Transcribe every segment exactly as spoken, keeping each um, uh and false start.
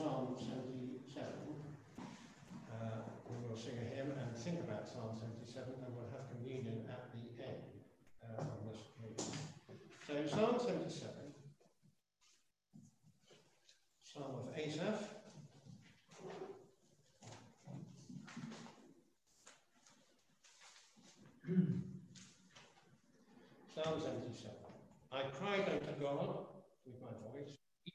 Psalm seventy-seven. Uh, we will sing a hymn and think about Psalm seventy-seven, and we'll have communion at the end uh, on this occasion. So Psalm seventy-seven, Psalm of Asaph. Psalm seventy-seven. I cried unto God with my voice,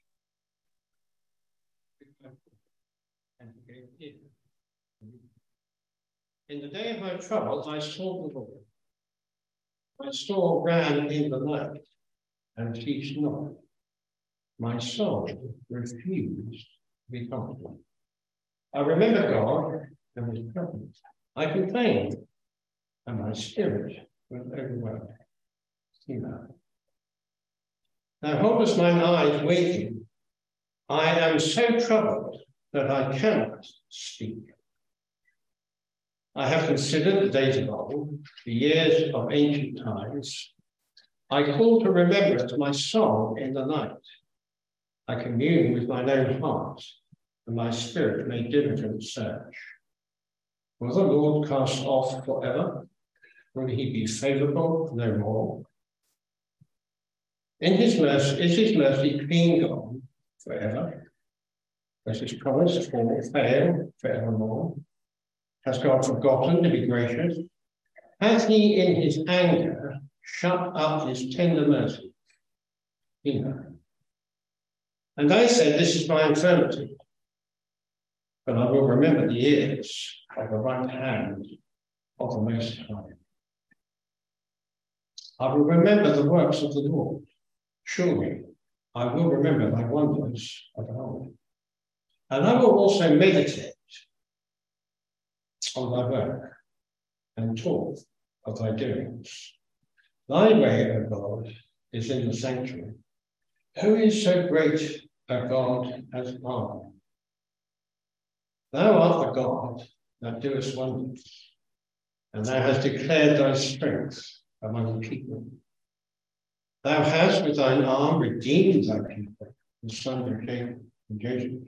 and he gave ear. In the day of my trouble, I sought the Lord. My soul ran in the night, and ceased not. My soul refused to be comforted. I remember God and his presence. I complained, and my spirit was overwhelmed. Selah. Now holdest mine eyes waiting. I am so troubled that I cannot speak. I have considered the days of old, the years of ancient times. I call to remembrance my song in the night. I commune with mine own heart, and my spirit made diligent search. Will the Lord cast off forever? Will he be favourable no more? In his mercy, is his mercy clean gone forever? Does his promise fall fail forevermore? Has God forgotten to be gracious? Has he in his anger shut up his tender mercy? Selah. And I said, this is my infirmity, but I will remember the years of the right hand of the Most High. I will remember the works of the Lord. Surely I will remember thy wonders of old. And I will also meditate on thy work and talk of thy doings. Thy way, O God, is in the sanctuary. Who is so great a God as I? Thou art the God that doest wonders, and thou hast declared thy strength among the people. Thou hast with thine arm redeemed thy people, the son of Jacob and Joseph.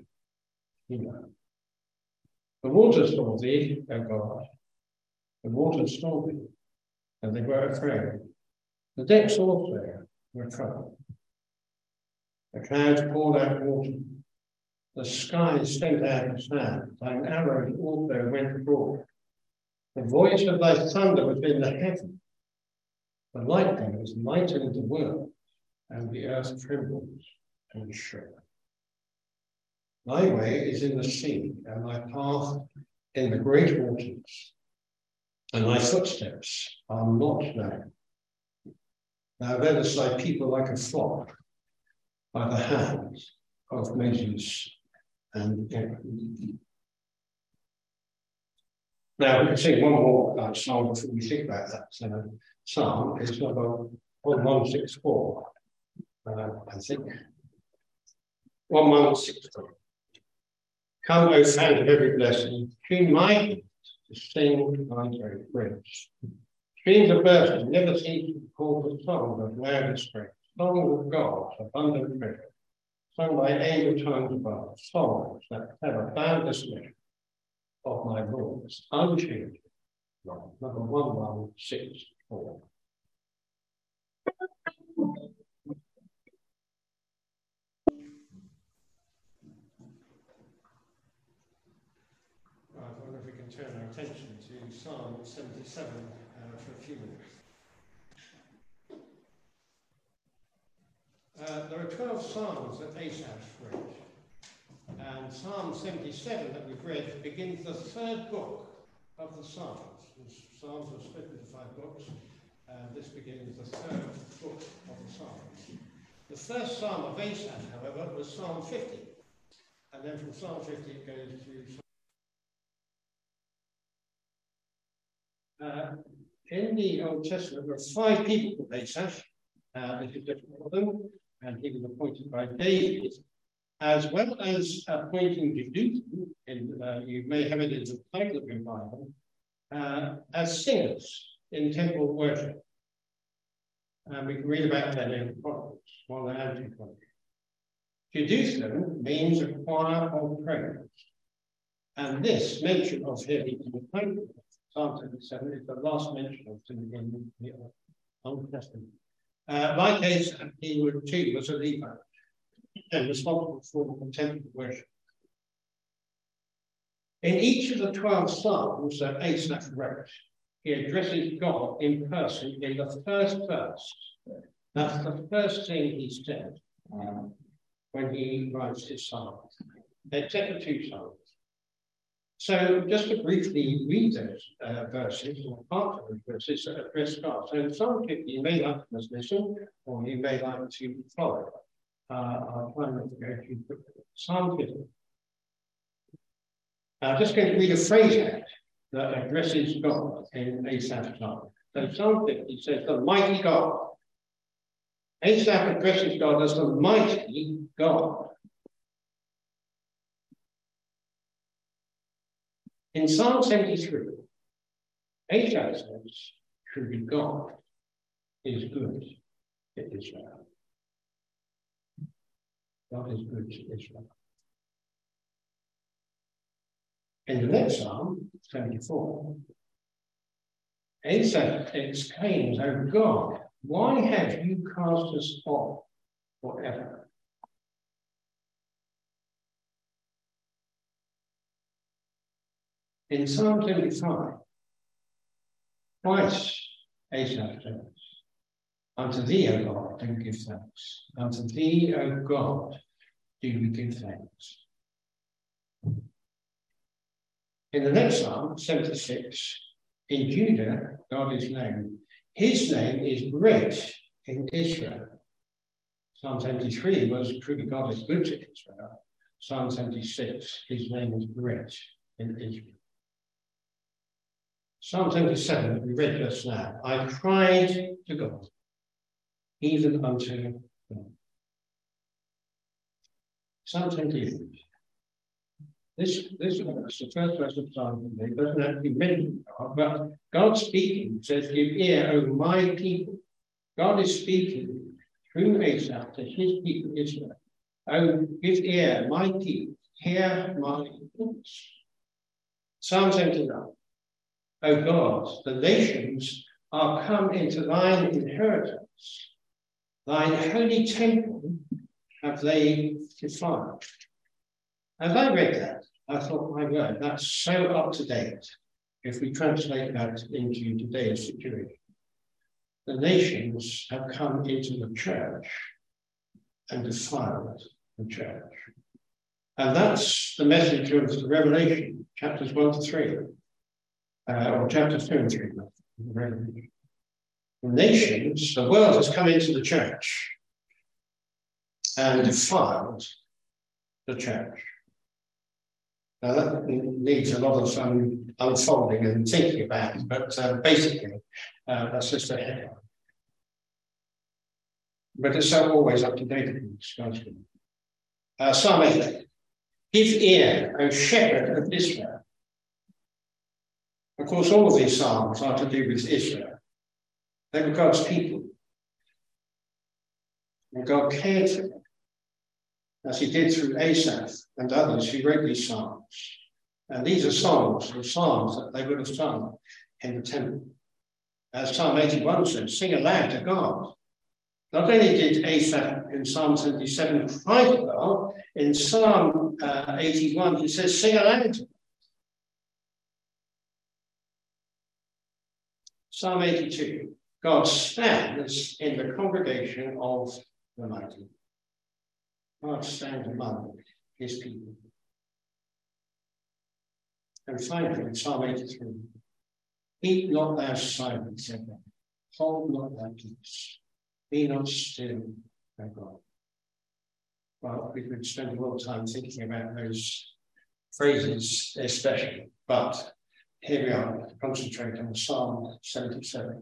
The waters saw thee, O God. The waters saw thee, and they were afraid. The depths also were troubled. The clouds poured out water. The skies sent out sand. Thine arrows also went abroad. The voice of thy thunder was in the heaven. The lightning was lightened the world, and the earth trembles and shook. Thy way is in the sea, and thy path in the great waters, and thy footsteps are not known. Thou leddest thy people like a flock by the hand of Moses and Aaron. Now, we can sing one more uh, song before we think about that. So, psalm is number one six four, uh, I think. one six four. Come, O fount of every blessing, tune my hand to sing thy great praise. Streams of mercy never cease to call the song of loudest praise. Song of God's abundant treasure, sung by angel tongues above, songs that have a boundless measure of my Lord's unchanging love. Number one one six four. I wonder if we can turn our attention to Psalm seventy-seven uh, for a few minutes. Uh, there are twelve psalms that Asaph wrote, and Psalm seventy-seven that we've read begins the third book of the Psalms. The Psalms are split into five books, and this begins the third book of the Psalms. The first Psalm of Asaph, however, was Psalm fifty, and then from Psalm fifty it goes to Psalm. Uh, in the Old Testament, there are five people called Asaph. Uh, this is just one of them, and he was appointed by David, as well as appointing Jeduthun, and uh, you may have it in the title of your Bible, uh, as singers in temple worship. And we can read about that in the Chronicles, one of the Anti-Chronicles. Jeduthun means a choir of praise. And this mention of him in the Psalm seventy-seven is the last mention of him in the Old Testament. Uh, my case, he would too was a Levite and responsible for the temple worship. In each of the twelve psalms that Asaph wrote, he addresses God in person in the first verse. That's the first thing he said um, when he writes his psalm, except the two psalms. So just to briefly read those uh, verses, or part of those verses that address God. So in Psalm fifty, you may like to listen, or you may like to follow. Uh, I'll try not to go too quickly. Psalm fifty. I'm just going to read a phrase out that addresses God in Asaph's psalm. So Psalm fifty says, the mighty God. Asaph addresses God as the mighty God. In Psalm seventy-three, Asaph says, truly God is good to Israel. God is good to Israel. In the next Psalm, seventy-four, Asaph exclaims, "O God, why have you cast us off forever?" In Psalm seventy-five, twice Asaph says, "Unto thee, O God, do we give thanks. Unto thee, O God, do we give thanks." In the next Psalm, seventy-six, in Judah, God is known. His name is great in Israel. Psalm seventy-three was truly God is good to Israel. Psalm seventy-six, his name is great in Israel. Psalm seventy-seven, that we read just now, I cried to God, even unto God. Psalm seventy-eight. This, this verse, the first verse of Psalm seventy-eight, doesn't actually mention God, but God speaking says, "Give ear, O my people." God is speaking through Asaph to his people Israel. "Oh, give ear, my people, hear my voice." Psalm seventy-nine. "O God, the nations are come into thine inheritance. Thine holy temple have they defiled." As I read that, I thought, my word, that's so up to date if we translate that into today's situation. The nations have come into the church and defiled the church. And that's the message of the Revelation, chapters one to three. Uh, or chapters two and three. The nations, the world has come into the church and defiled the church. Now that needs a lot of um, unfolding and thinking about, but uh, basically uh, that's just a headline. But it's so always up to date. Uh, Psalm eight. "Give ear, O shepherd of Israel." Of course, all of these psalms are to do with Israel. They were God's people. And God cared for them, as he did through Asaph and others who wrote these psalms. And these are songs or psalms that they would have sung in the temple. As Psalm eighty-one says, "Sing aloud to God." Not only did Asaph in Psalm seventy-seven cry to God, in Psalm uh, eighty-one he says, "Sing aloud to God." Psalm eighty-two, God stands in the congregation of the mighty. God stands among his people. And finally, in Psalm eighty-three, "Keep not thou silence, hold not thy peace, be not still, O God." Well, we could spend a lot of time thinking about those phrases especially, but here we are to concentrate on Psalm seventy-seven.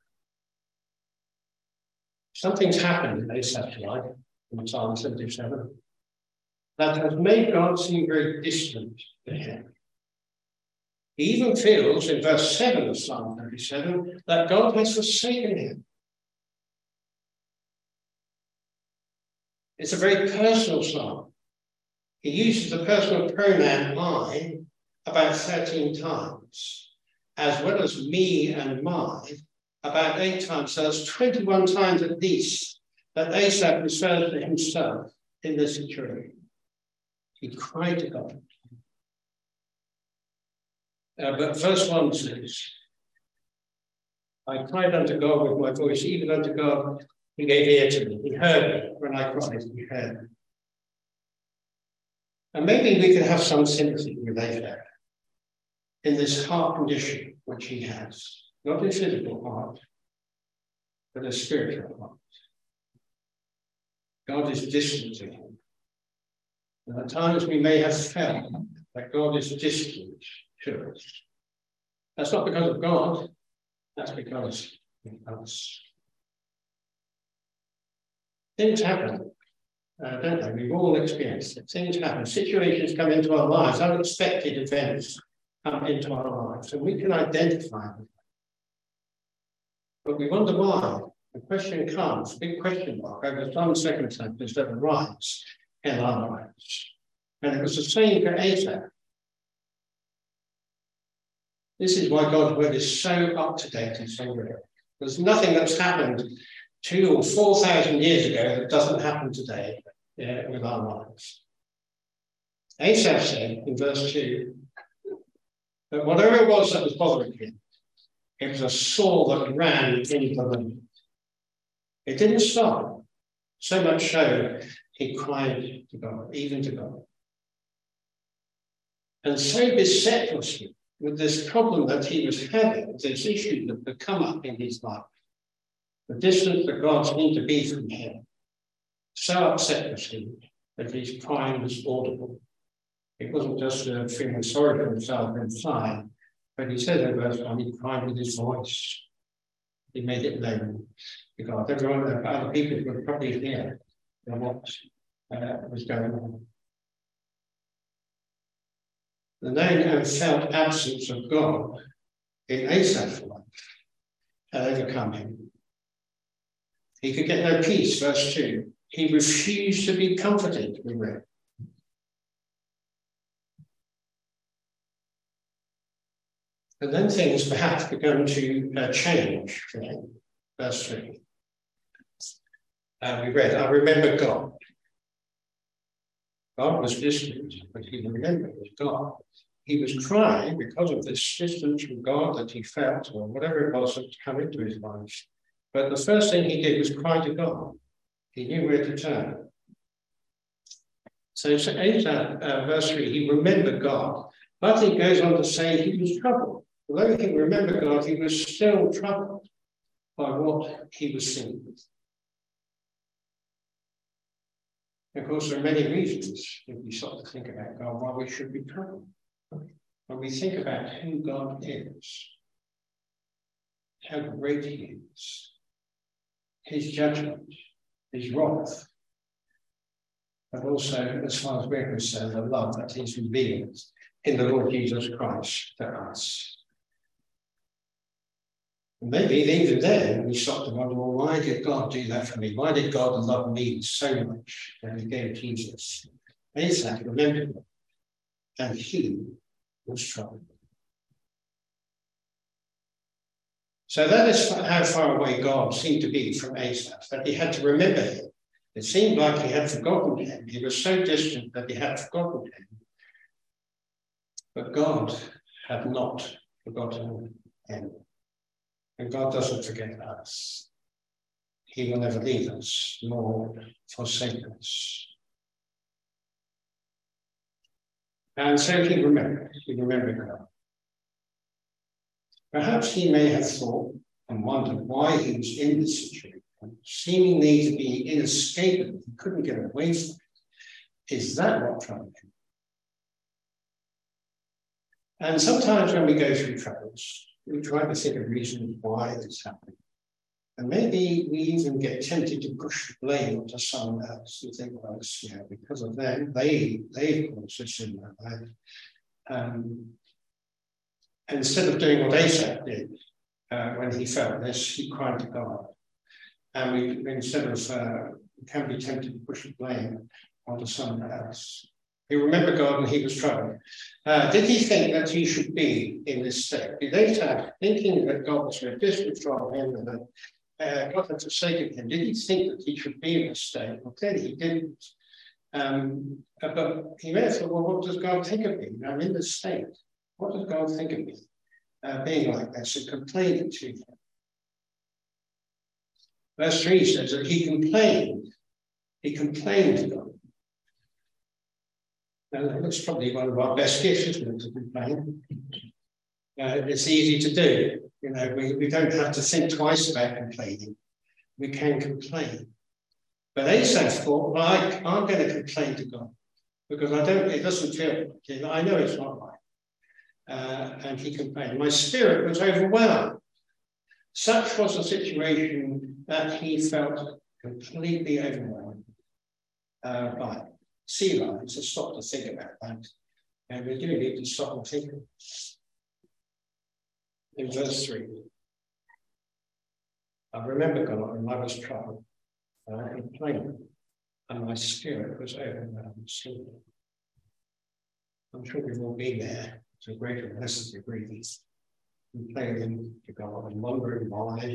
Something's happened in Asaph's life in Psalm seventy-seven that has made God seem very distant to him. He even feels in verse seven of Psalm thirty-seven that God has forsaken him. It's a very personal psalm. He uses the personal pronoun I about thirteen times, as well as me and my about eight times. So that's twenty-one times at least that Asaph refers to himself in this situation. He cried to God. Uh, but verse one says, I cried unto God with my voice, even unto God, he gave ear to me. He heard me when I cried, he heard me. And maybe we could have some sympathy with Asaph in this heart condition which he has, not a physical heart, but a spiritual heart. God is distant to him. And at times we may have felt that God is distant to us. That's not because of God, that's because of us. Things happen, uh, don't they? We've all experienced it. Things happen. Situations come into our lives, unexpected events come into our lives, and we can identify them. But we wonder why. The question comes, big question mark, over some circumstances that arise in our lives. And it was the same for Asaph. This is why God's word is so up to date and so real. There's nothing that's happened two or four thousand years ago that doesn't happen today uh, with our lives. Asaph said in verse two that whatever it was that was bothering him, it was a sore that ran into the land. It didn't stop, so much so he cried to God, even to God. And so beset was he with this problem that he was having, this issue that had come up in his life, the distance that God seemed to be from him. So upset was he that his crying was audible. It wasn't just uh, feeling sorry for himself inside, but he said in verse one, he cried with his voice. He made it known to God. Everyone, other people would probably hear what uh, was going on. The known and felt absence of God in Asaph's life had overcome him. He could get no peace, verse two. He refused to be comforted, we read. And then things perhaps began to uh, change for him. Verse three. Uh, we read, I remember God. God was distant, but he remembered God. He was crying because of this distance from God that he felt, or whatever it was that was coming to his life. But the first thing he did was cry to God. He knew where to turn. So, so Asaph, uh, verse three, he remembered God, but he goes on to say he was troubled. Although he remembered God, he was still troubled by what he was seeing. Of course, there are many reasons, if we start to think about God, why we should be troubled. When we think about who God is, how great he is, his judgment, his wrath, but also, as far as we're concerned, the love that he's revealed in the Lord Jesus Christ to us. And maybe even then we stop to wonder, well, why did God do that for me? Why did God love me so much when he gave Jesus? Asaph remembered that, and he was troubled. So that is how far away God seemed to be from Asaph, that he had to remember him. It seemed like he had forgotten him. He was so distant that he had forgotten him. But God had not forgotten him. And God doesn't forget us. He will never leave us, nor forsake us. And so he remembered, he remembered God. Perhaps he may have thought and wondered why he was in this situation, seemingly to be inescapable. He couldn't get away from it. Is that what troubled him? And sometimes when we go through troubles, we try to think of reasons why this happened. And maybe we even get tempted to push the blame onto someone else and think, well, it's, you know, because of them, they, they've caused this in my life. Um, instead of doing what Asaph did uh, when he felt this, he cried to God. and we, instead of, uh, can be tempted to push the blame onto someone else. He remembered God and he was troubled. Uh, did he think that he should be in this state? He later, thinking that God was going to disregard him and that uh, God had forsaken him, did he think that he should be in this state? Well, clearly he didn't. Um, but he may have thought, well, what does God think of me? I'm in this state. What does God think of me? Uh, being like this and complaining to him. Verse three says that he complained. He complained to God. Now, that's probably one of our best gifts, isn't it, to complain? Uh, it's easy to do. You know, we, we don't have to think twice about complaining. We can complain. But Asaph thought, well, I, I'm going to complain to God because I don't, it doesn't feel like it. I know it's not right. Uh, and he complained. My spirit was overwhelmed. Such was the situation that he felt completely overwhelmed uh, by. Selah, it's a stop to think about that. And we do need to stop and think. In verse three, I remember God and I was troubled, and I complained, and my spirit was overwhelmed. I'm sure we've all been there to a greater or lesser degree, complaining to God and wondering why.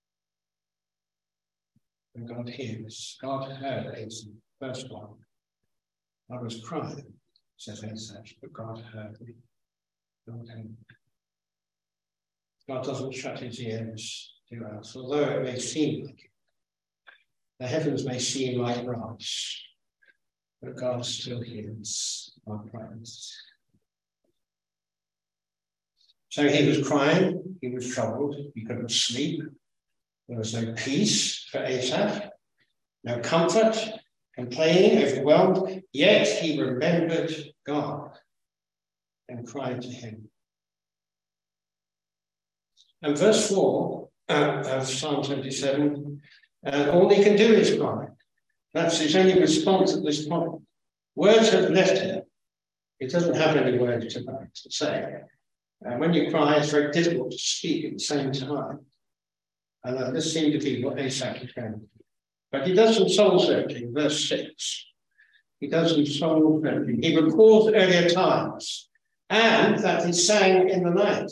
And God hears. God heard Asaph, first one. I was crying, says Asaph, but God heard me. God heard me. God doesn't shut his ears to us, although it may seem like it. The heavens may seem like brass, but God still hears our prayers. So he was crying, he was troubled, he couldn't sleep. There was no peace for Asaph, no comfort, complaining, overwhelmed, yet he remembered God and cried to him. And verse four uh, of Psalm twenty-seven, uh, all he can do is cry. That's his only response at this point. Words have left him. He doesn't have any words to, to say. And when you cry, it's very difficult to speak at the same time. And uh, this seemed to be what Asaph was going to do. But he does some soul searching, verse six. He does some soul searching. He recalls earlier times and that he sang in the night.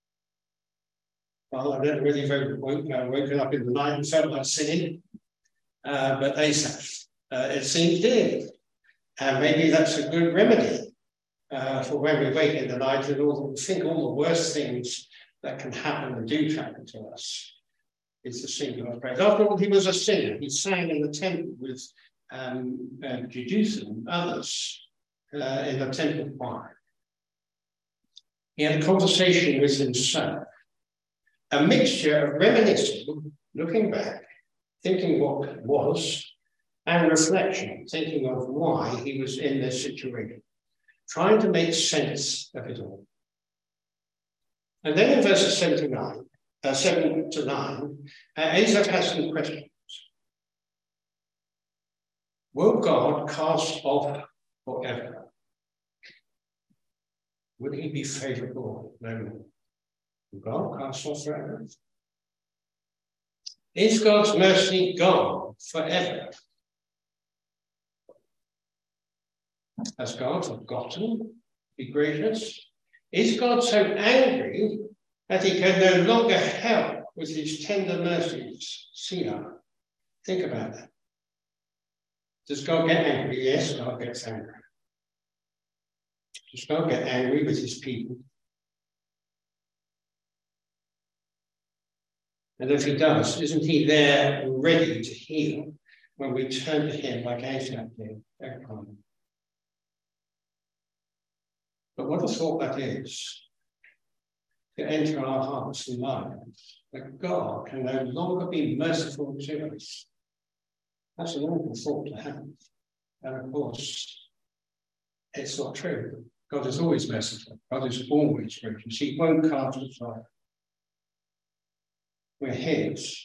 Well, I've never really woken, uh, woken up in the night and felt like singing, uh, but Asaph, uh, it seems did. And maybe that's a good remedy uh, for when we wake in the night and all, think all the worst things that can happen and do happen to us. It's a singular praise. After all, he was a singer. He sang in the temple with um, uh, Jeduthun and others uh, in the temple choir. He had a conversation with himself, a mixture of reminiscing, looking back, thinking what was, and reflection, thinking of why he was in this situation, trying to make sense of it all. And then in verses seven to nine, uh, seven to nine, uh, Asaph has some questions. Will God cast off forever? Would he be favorable no more? Will God cast off forever? Is God's mercy gone forever? Has God forgotten to be gracious? Is God so angry that he can no longer help with his tender mercies? Selah. Think about that. Does God get angry? Yes, God gets angry. Does God get angry with his people? And if he does, isn't he there ready to heal when we turn to him like Asaph did? But what a thought that is, to enter our hearts and minds, that God can no longer be merciful to us. That's an awful thought to have. And of course, it's not true. God is always merciful. God is always gracious. He won't cast us off. We're his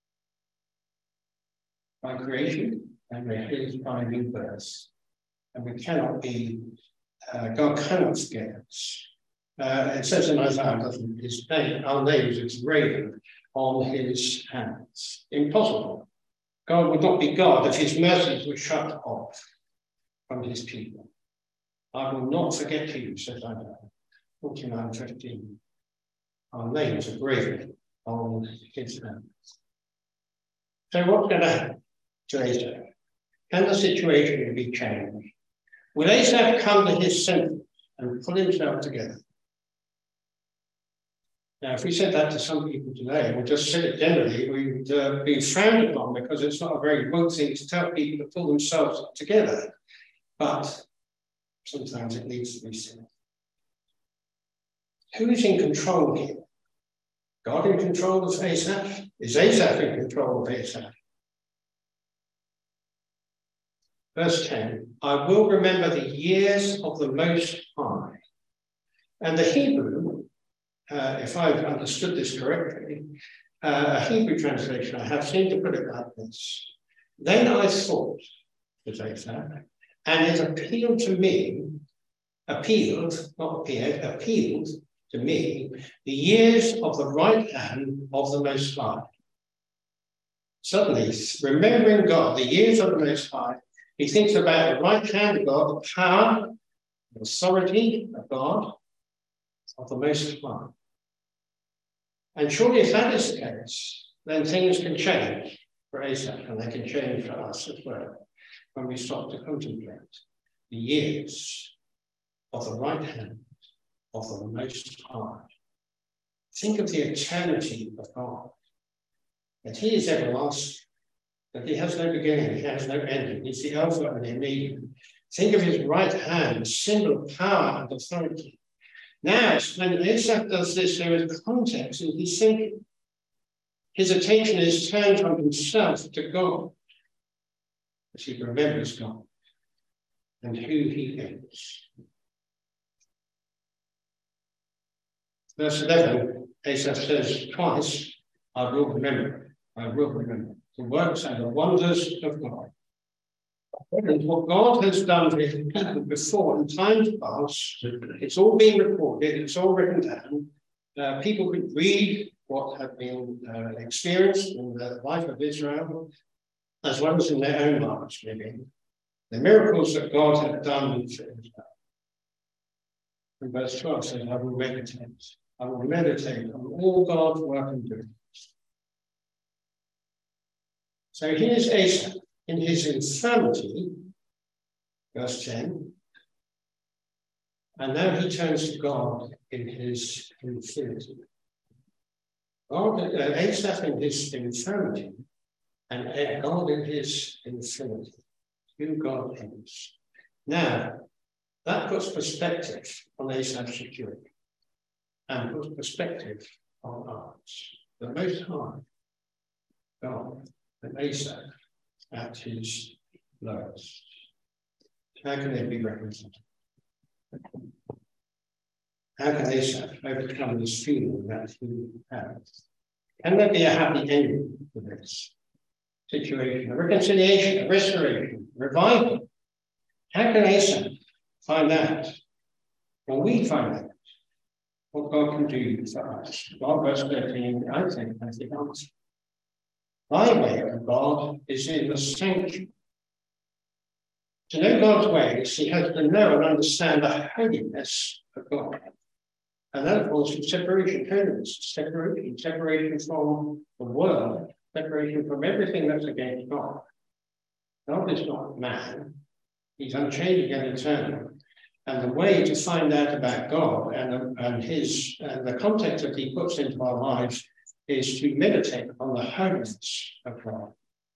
by creation, and we're his by new birth. And we cannot be, uh, God cannot forget us. Uh, it says in Isaiah, doesn't it? His name, our names is graven on his hands. Impossible. God would not be God if his mercies were shut off from his people. I will not forget you, says Isaiah forty-nine fifteen. Our names are graven on his hands. So what's going to happen to Asaph? Can the situation be changed? Will Asaph come to his senses and pull himself together? Now, if we said that to some people today, or just said it generally, we would uh, be frowned upon because it's not a very good thing to tell people to pull themselves together. But sometimes it needs to be said. Who is in control here? God in control of Asaph? Is Asaph in control of Asaph? Verse ten, I will remember the years of the Most High. And the Hebrew, uh, if I've understood this correctly, uh, a Hebrew translation I have seemed to put it like this. Then I thought, says Asaph, and it appealed to me, appealed, not appeared, appealed to me, the years of the right hand of the Most High. Suddenly, remembering God, the years of the Most High, he thinks about the right hand of God, the power, the authority of God, of the Most High. And surely if that is the case, then things can change for Asaph, and they can change for us as well, when we stop to contemplate the years of the right hand of the Most High. Think of the eternity of God, that he is everlasting, that he has no beginning, he has no ending, he's the Alpha and the Omega. Think of his right hand, symbol of power and authority. Now, when Asaph does this, there is context in his thinking. His attention is turned from himself to God, as he remembers God and who he is. Verse eleven, Asaph says twice, I will remember, I will remember the works and the wonders of God. And what God has done for his people before in times past, it's all been recorded, it's all written down. Uh, people could read what had been uh, experienced in the life of Israel, as well as in their own lives, maybe. The miracles that God had done for Israel. And verse twelve says, I will meditate. I will meditate on all God's work and doing. So here's Asaph in his infirmity, verse ten, and now he turns to God in his infinity. God, uh, Asaph in his infirmity, and God in his infinity, who God is. Now, that puts perspective on Asaph's security, and puts perspective on ours. The Most High, God, and Asaph at his lowest. How can they be reconciled? How can Asaph overcome this feeling that he has? Can there be a happy ending to this situation? A reconciliation, a restoration, a revival? How can Asaph find out? Well, we find out what God can do for us. God, verse thirteen, I think, has the answer. My way of God is in the sanctuary. To know God's ways, he has to know and understand the holiness of God. And that, of course, is separation, holiness, separation, separation from the world, separation from everything that's against God. God is not man. He's unchanging and eternal. And the way to find out about God and, and his and the context that he puts into our lives is to meditate on the holiness of God.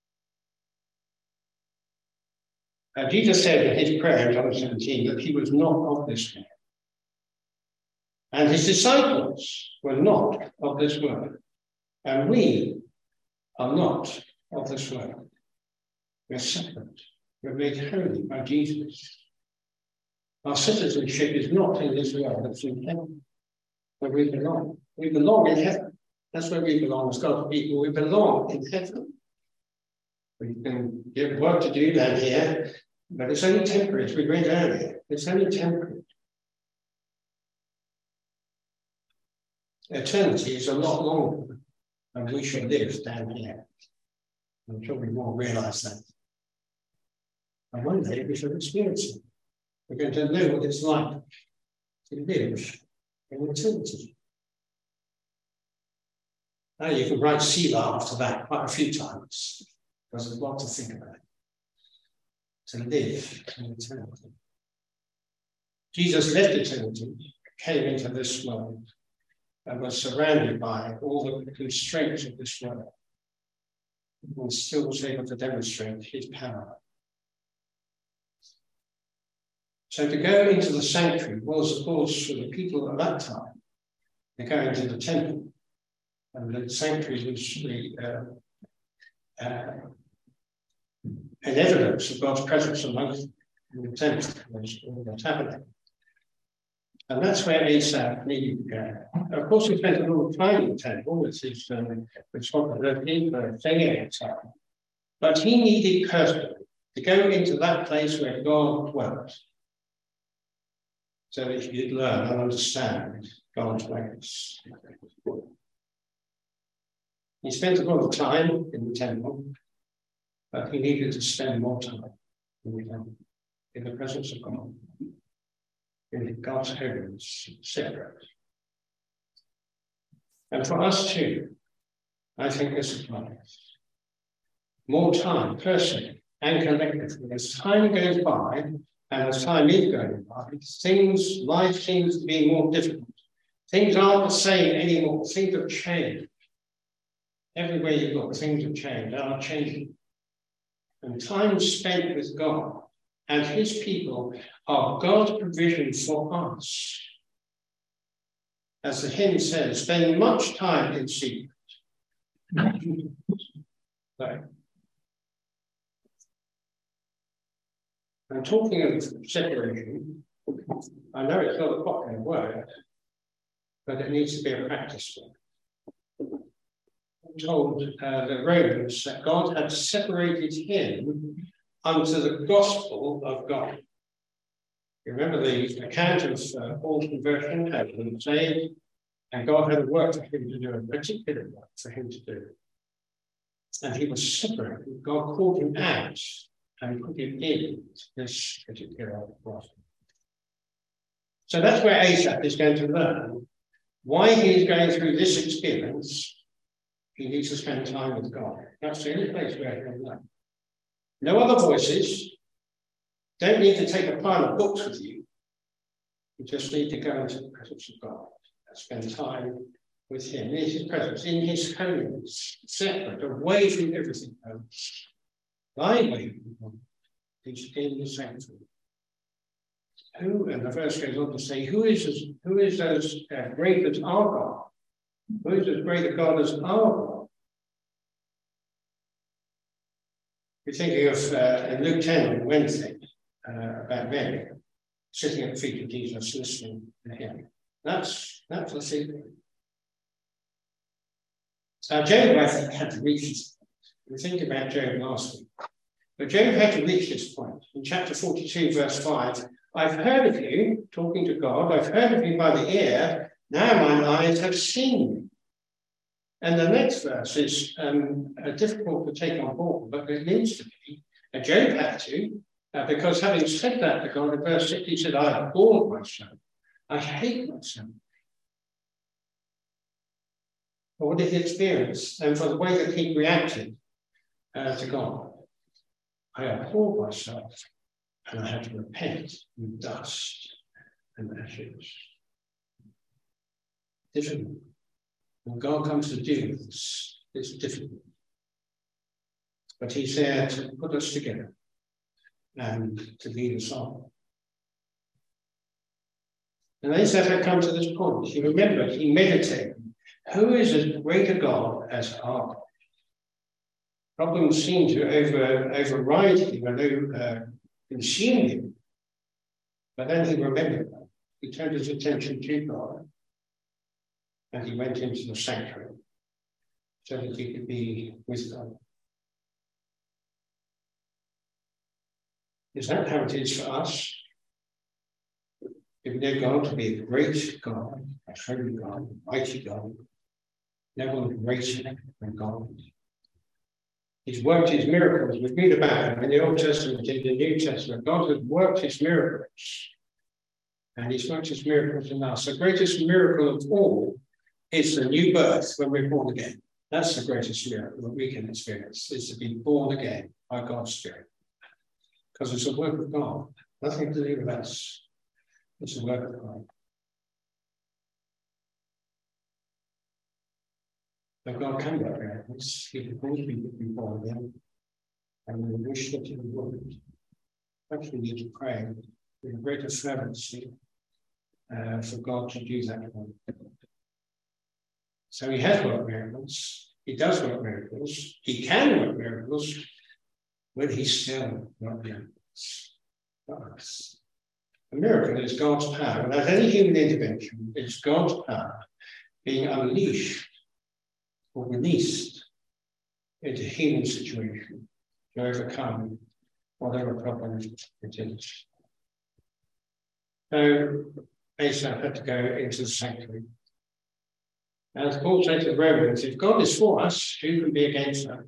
Uh, Jesus said in his prayer in John seventeen that he was not of this world. And his disciples were not of this world. And we are not of this world. We're separate. We're made holy by Jesus. Our citizenship is not in this world, it's in heaven, where we belong. We belong in heaven. That's where we belong as God's people. We belong in heaven. We can get work to do down here, but it's only temporary, as we read earlier. It's only temporary. Eternity is a lot longer. and we shall live down here. I'm sure we will realise that. And one day we shall experience it. We're going to know what it's like to live in eternity. Now you can write Selah after that quite a few times, because there's a lot to think about. To live in eternity. Jesus left eternity, came into this world, and was surrounded by all the constraints of this world, and still was able to demonstrate his power. So to go into the sanctuary was, of course, for the people at that time, to go into the temple. And the sanctuary was the uh, uh, an evidence of God's presence amongst them. In the temple was the tabernacle. And that's where Asaph needed to go. Of course, he spent a lot of time in the temple with his um, responsibility for singing time. But he needed personally to go into that place where God dwelt, so that he could learn and understand God's ways. He spent a lot of time in the temple, but he needed to spend more time in the temple, in the presence of God, in God's holiness, separate. And for us too, I think this applies. More time, personally and collectively. As time goes by, and as time is going by, things, life seems to be more difficult. Things aren't the same anymore. Things have changed. Everywhere you look, things have changed, are changing. And time spent with God and his people are God's provision for us. As the hymn says, spend much time in secret. So, I'm talking of separation. I know it's not a popular word, but it needs to be a practice one. I'm told uh, the Romans that God had separated him unto the gospel of God. You remember the account of uh, Paul's conversion, had been saved, and God had a work for him to do, a particular work for him to do. And he was separated. God called him out and put him in this particular work. So that's where Asaph is going to learn why he's going through this experience. He needs to spend time with God. That's the only place where he'll learn. No other voices. Don't need to take a pile of books with you. You just need to go into the presence of God and spend time with him, in his presence, in his holiness, separate, away from everything else. Thy way is in the sanctuary. Who, and the verse goes on to say, who is as, who is as uh, great as our God? Who is as great a God as our God? We're thinking of uh, in Luke ten on Wednesday uh, about Mary sitting at the feet of Jesus, listening to him. That's that's the secret. So Job, I think, had to reach this point. We think about Job last week. But Job had to reach this point. In chapter forty-two, verse five, I've heard of you, talking to God, I've heard of you by the ear, now mine eyes have seen you. And the next verse is um, uh, difficult to take on board, but it needs to be. Uh, Job had to, uh, because having said that to God, in verse six, he said, I abhor myself. I hate myself. For what did he experience? And for the way that he reacted uh, to God. I abhor myself, and I had to repent in dust and ashes. Difficult. When God comes to deal with us, it's difficult. But he's there to put us together and to lead us on. And Asaph had come to this point. He remembered, he meditated. Who is as great a God as our God? Problems seem to over, override him and uh, consume him. But then he remembered that. He turned his attention to God. And he went into the sanctuary so that he could be with God. Is that how it is for us? If we know God to be a great God, a holy God, a mighty God, No one greater than God. He's worked his miracles. We read about them in the Old Testament, in the New Testament. God has worked his miracles. And he's worked his miracles in us. The greatest miracle of all is the new birth when we're born again. That's the greatest miracle that we can experience, is to be born again by God's Spirit. Because it's a work of God. Nothing to do with us. It's a work of God. But God can work miracles. He can cause people to be born again. And we wish that he would. Perhaps we need to pray with greater fervency uh, for God to do that. So he has worked miracles. He does work miracles. He can work miracles, but he still works miracles for us. A miracle is God's power. Without any human intervention, it's God's power being unleashed or released into human situation to overcome whatever problem it is. So Asaph had to go into the sanctuary. As Paul said to the Romans, if God is for us, who can be against us?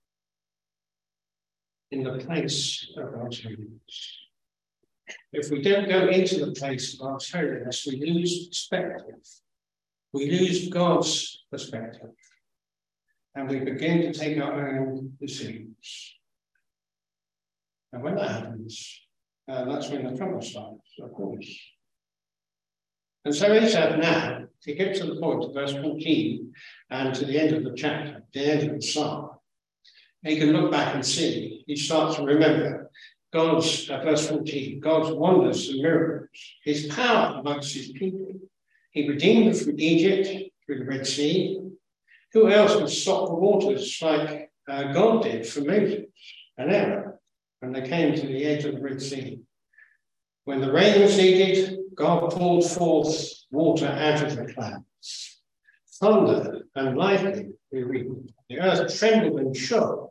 In the place of God's holiness. If we don't go into the place of God's holiness, we lose perspective. We lose God's perspective. And we begin to take our own decisions. And when that happens, uh, that's when the trouble starts, of course. And so Asaph now, to get to the point of verse fourteen and to the end of the chapter, the end of the psalm, he can look back and see, he starts to remember God's, uh, verse fourteen, God's wonders and miracles, his power amongst his people. He redeemed them from Egypt through the Red Sea. Who else could stop the waters like uh, God did for Moses and Aaron when they came to the edge of the Red Sea? When the rain was needed, God poured forth water out of the clouds. Thunder and lightning, we read. The earth trembled and shook.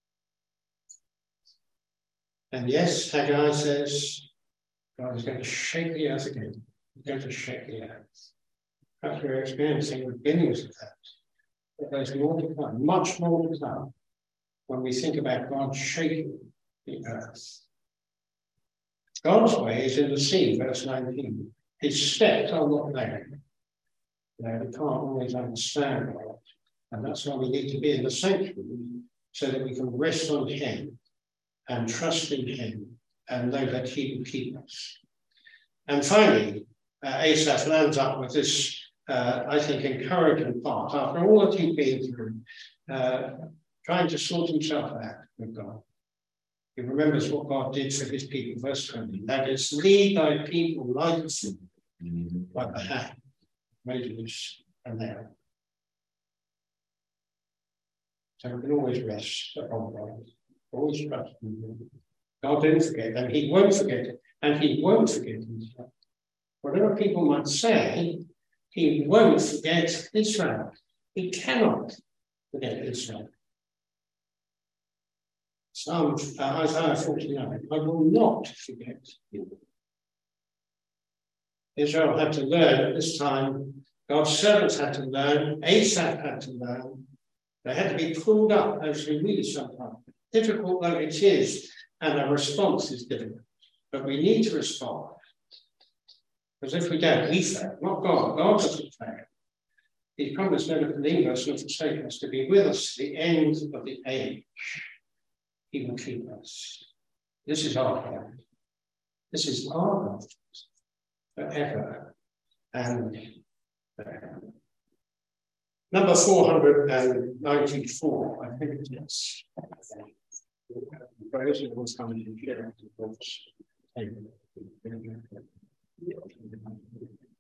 And yes, Haggai says, God is going to shake the earth again. He's going to shake the earth. Perhaps we're experiencing the beginnings of that. But there's more to come, much more to come, when we think about God shaking the earth. God's way is in the sea, verse nineteen. His steps are not there. Now, we can't always understand God, and that's why we need to be in the sanctuary, so that we can rest on him and trust in him and know that he will keep us. And finally, uh, Asaph lands up with this, uh, I think, encouraging part. After all that he'd been through, uh, trying to sort himself out with God. He remembers what God did for his people, verse twenty. That is, lead thy people like a flock, like the hand, Moses and Aaron. So we can always rest upon God, always trust in him. God didn't forget, and he won't forget it, and he won't forget himself. Whatever people might say, he won't forget Israel. He cannot forget Israel. Psalm uh, Isaiah forty-nine, I will not forget you. Israel had to learn at this time, God's servants had to learn, Asaph had to learn. They had to be pulled up, as we read sometimes. Difficult though it is, and the response is difficult. But we need to respond. Because if we don't, we fail. Not God. God doesn't fail. He promised never to leave us nor forsake us, to be with us to the end of the age. He will keep us. This is our God. This is our God forever and forever. Number four hundred ninety-four, I think it is. Those who was coming to share the books.